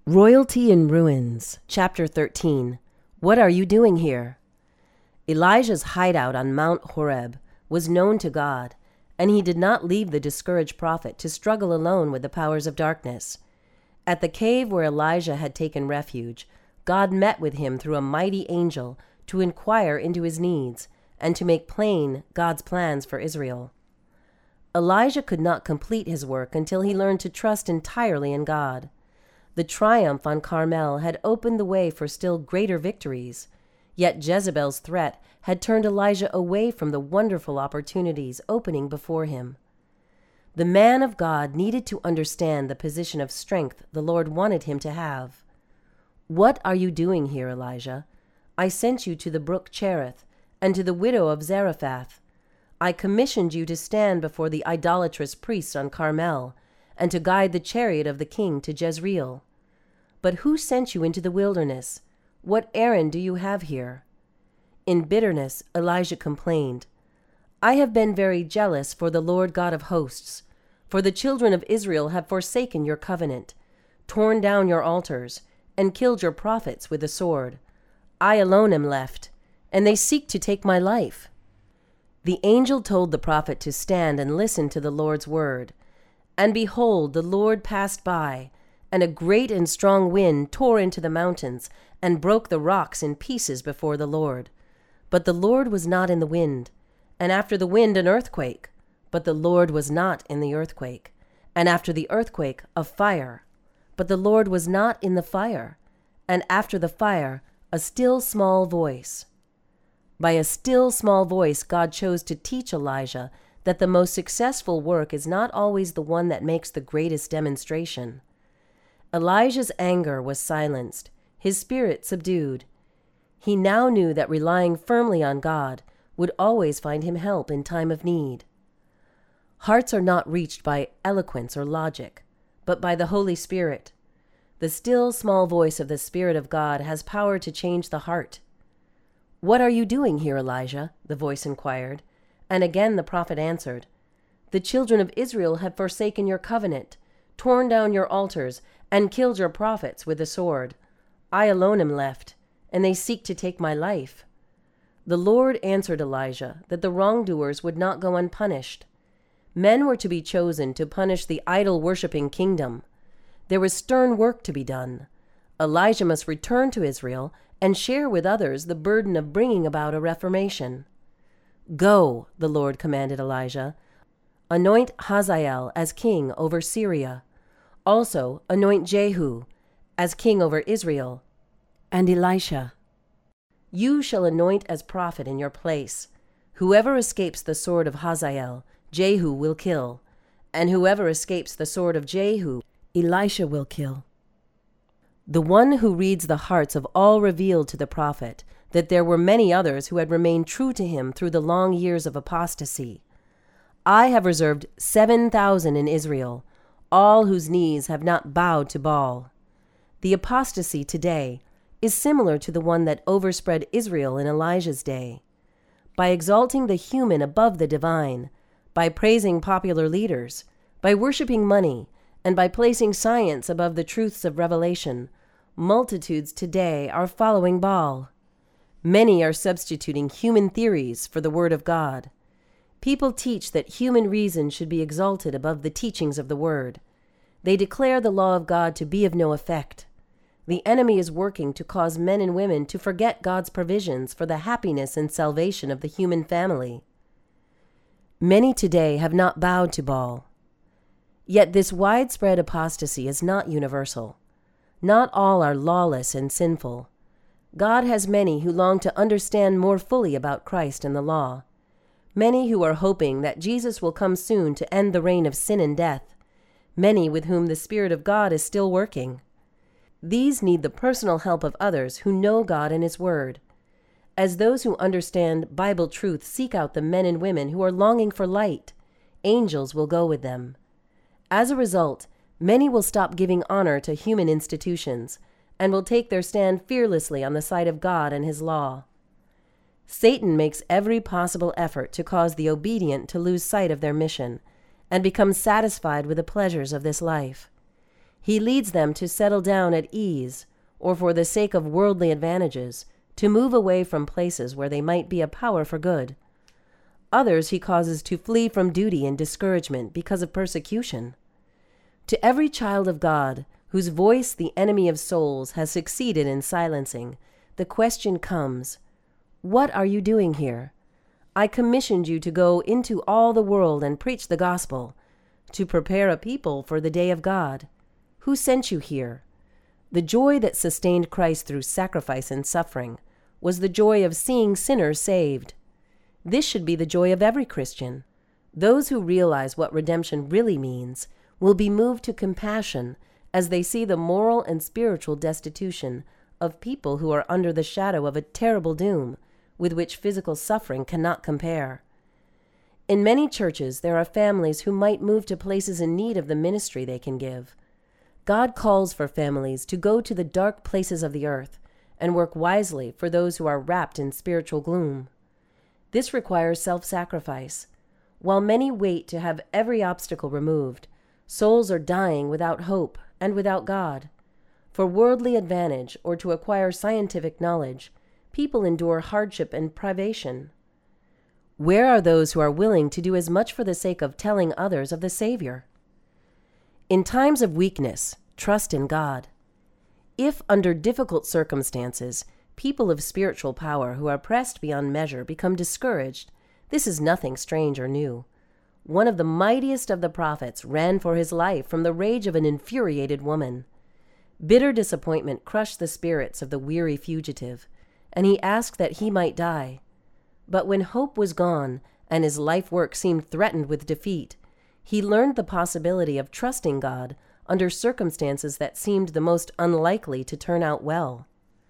Royalty in Ruins, Chapter 13. What are you doing here? Elijah's hideout on Mount Horeb was known to God, and he did not leave the discouraged prophet to struggle alone with the powers of darkness. At the cave where Elijah had taken refuge, God met with him through a mighty angel to inquire into his needs and to make plain God's plans for Israel. Elijah could not complete his work until he learned to trust entirely in God. The triumph on Carmel had opened the way for still greater victories, yet Jezebel's threat had turned Elijah away from the wonderful opportunities opening before him. The man of God needed to understand the position of strength the Lord wanted him to have. "What are you doing here, Elijah? I sent you to the brook Cherith and to the widow of Zarephath. I commissioned you to stand before the idolatrous priests on Carmel and to guide the chariot of the king to Jezreel. But who sent you into the wilderness? What errand do you have here?" In bitterness, Elijah complained, "I have been very jealous for the Lord God of hosts, for the children of Israel have forsaken your covenant, torn down your altars, and killed your prophets with the sword. I alone am left, and they seek to take my life." The angel told the prophet to stand and listen to the Lord's word. And behold, the Lord passed by, and a great and strong wind tore into the mountains and broke the rocks in pieces before the Lord. But the Lord was not in the wind, and after the wind an earthquake. But the Lord was not in the earthquake, and after the earthquake a fire. But the Lord was not in the fire, and after the fire a still small voice. By a still small voice, God chose to teach Elijah that the most successful work is not always the one that makes the greatest demonstration. Elijah's anger was silenced, his spirit subdued. He now knew that relying firmly on God would always find him help in time of need. Hearts are not reached by eloquence or logic, but by the Holy Spirit. The still small voice of the Spirit of God has power to change the heart. "What are you doing here, Elijah?" the voice inquired. And again the prophet answered, "The children of Israel have forsaken your covenant, torn down your altars, and killed your prophets with the sword. I alone am left, and they seek to take my life." The Lord answered Elijah that the wrongdoers would not go unpunished. Men were to be chosen to punish the idol-worshipping kingdom. There was stern work to be done. Elijah must return to Israel and share with others the burden of bringing about a reformation. "Go," the Lord commanded Elijah. "Anoint Hazael as king over Syria. Also anoint Jehu as king over Israel, and Elisha. You shall anoint as prophet in your place. Whoever escapes the sword of Hazael, Jehu will kill, and whoever escapes the sword of Jehu, Elisha will kill." The one who reads the hearts of all revealed to the prophet that there were many others who had remained true to him through the long years of apostasy. "I have reserved 7,000 in Israel, all whose knees have not bowed to Baal." The apostasy today is similar to the one that overspread Israel in Elijah's day. By exalting the human above the divine, by praising popular leaders, by worshiping money, and by placing science above the truths of revelation, multitudes today are following Baal. Many are substituting human theories for the Word of God. People teach that human reason should be exalted above the teachings of the Word. They declare the law of God to be of no effect. The enemy is working to cause men and women to forget God's provisions for the happiness and salvation of the human family. Many today have not bowed to Baal. Yet this widespread apostasy is not universal. Not all are lawless and sinful. God has many who long to understand more fully about Christ and the law. Many who are hoping that Jesus will come soon to end the reign of sin and death. Many with whom the Spirit of God is still working. These need the personal help of others who know God and His Word. As those who understand Bible truth seek out the men and women who are longing for light, angels will go with them. As a result, many will stop giving honor to human institutions and will take their stand fearlessly on the side of God and His law. Satan makes every possible effort to cause the obedient to lose sight of their mission and become satisfied with the pleasures of this life. He leads them to settle down at ease, or for the sake of worldly advantages, to move away from places where they might be a power for good. Others he causes to flee from duty in discouragement because of persecution. To every child of God, whose voice the enemy of souls has succeeded in silencing, the question comes, "What are you doing here? I commissioned you to go into all the world and preach the gospel, to prepare a people for the day of God. Who sent you here?" The joy that sustained Christ through sacrifice and suffering was the joy of seeing sinners saved. This should be the joy of every Christian. Those who realize what redemption really means will be moved to compassion as they see the moral and spiritual destitution of people who are under the shadow of a terrible doom with which physical suffering cannot compare. In many churches, there are families who might move to places in need of the ministry they can give. God calls for families to go to the dark places of the earth and work wisely for those who are wrapped in spiritual gloom. This requires self-sacrifice. While many wait to have every obstacle removed, souls are dying without hope and without God. For worldly advantage or to acquire scientific knowledge, people endure hardship and privation. Where are those who are willing to do as much for the sake of telling others of the Savior? In times of weakness, trust in God. If, under difficult circumstances, people of spiritual power who are pressed beyond measure become discouraged, this is nothing strange or new. One of the mightiest of the prophets ran for his life from the rage of an infuriated woman. Bitter disappointment crushed the spirits of the weary fugitive, and he asked that he might die. But when hope was gone and his life work seemed threatened with defeat, he learned the possibility of trusting God under circumstances that seemed the most unlikely to turn out well.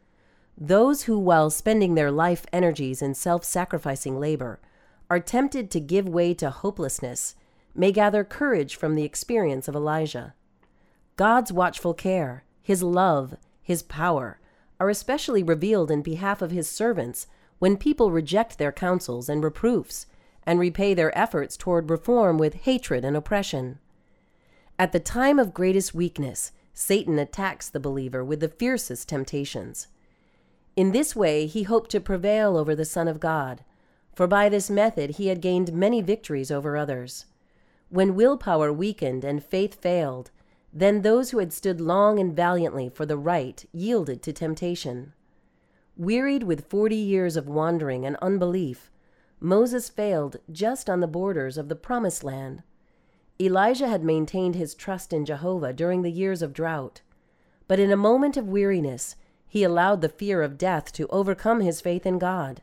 Those who, while spending their life energies in self-sacrificing labor, are tempted to give way to hopelessness, may gather courage from the experience of Elijah. God's watchful care, his love, his power, are especially revealed in behalf of his servants when people reject their counsels and reproofs and repay their efforts toward reform with hatred and oppression. At the time of greatest weakness, Satan attacks the believer with the fiercest temptations. In this way, he hoped to prevail over the Son of God, for by this method he had gained many victories over others. When willpower weakened and faith failed, then those who had stood long and valiantly for the right yielded to temptation. Wearied with 40 years of wandering and unbelief, Moses failed just on the borders of the Promised Land. Elijah had maintained his trust in Jehovah during the years of drought, but in a moment of weariness, he allowed the fear of death to overcome his faith in God.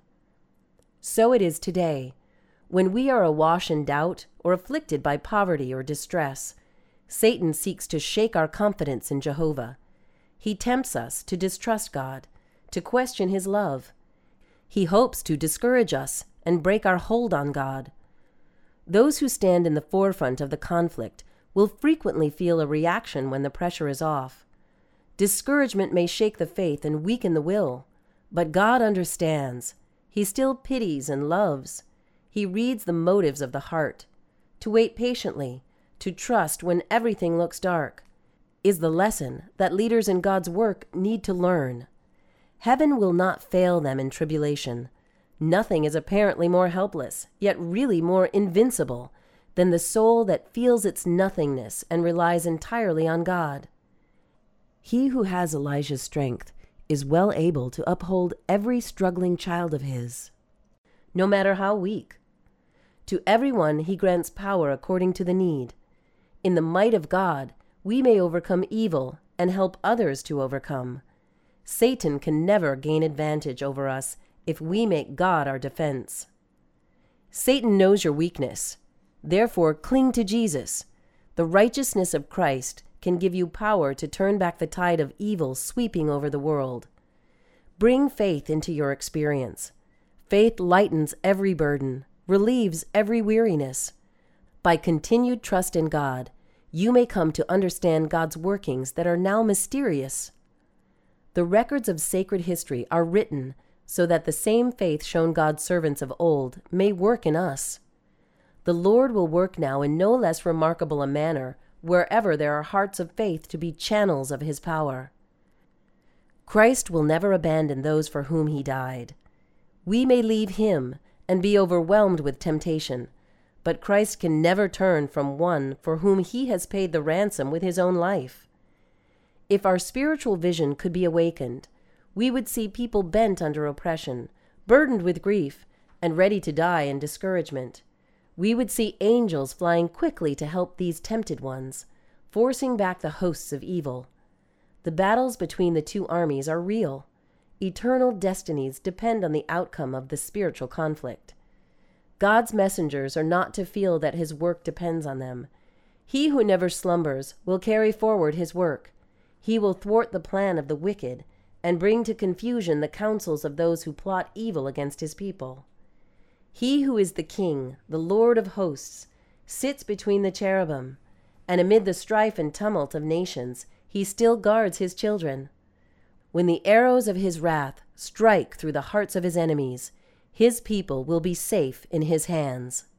So it is today. When we are awash in doubt or afflicted by poverty or distress, Satan seeks to shake our confidence in Jehovah. He tempts us to distrust God, to question his love. He hopes to discourage us and break our hold on God. Those who stand in the forefront of the conflict will frequently feel a reaction when the pressure is off. Discouragement may shake the faith and weaken the will, but God understands. He still pities and loves. He reads the motives of the heart. To wait patiently, to trust when everything looks dark, is the lesson that leaders in God's work need to learn. Heaven will not fail them in tribulation. Nothing is apparently more helpless, yet really more invincible, than the soul that feels its nothingness and relies entirely on God. He who has Elijah's strength is well able to uphold every struggling child of his, no matter how weak. To everyone he grants power according to the need. In the might of God, we may overcome evil and help others to overcome. Satan can never gain advantage over us if we make God our defense. Satan knows your weakness. Therefore, cling to Jesus. The righteousness of Christ can give you power to turn back the tide of evil sweeping over the world. Bring faith into your experience. Faith lightens every burden, relieves every weariness. By continued trust in God, you may come to understand God's workings that are now mysterious. The records of sacred history are written so that the same faith shown God's servants of old may work in us. The Lord will work now in no less remarkable a manner wherever there are hearts of faith to be channels of his power. Christ will never abandon those for whom he died. We may leave him and be overwhelmed with temptation, but Christ can never turn from one for whom he has paid the ransom with his own life. If our spiritual vision could be awakened, we would see people bent under oppression, burdened with grief, and ready to die in discouragement. We would see angels flying quickly to help these tempted ones, forcing back the hosts of evil. The battles between the two armies are real. Eternal destinies depend on the outcome of the spiritual conflict. God's messengers are not to feel that his work depends on them. He who never slumbers will carry forward his work. He will thwart the plan of the wicked and bring to confusion the counsels of those who plot evil against his people. He who is the King, the Lord of hosts, sits between the cherubim, and amid the strife and tumult of nations, he still guards his children. When the arrows of his wrath strike through the hearts of his enemies, his people will be safe in his hands.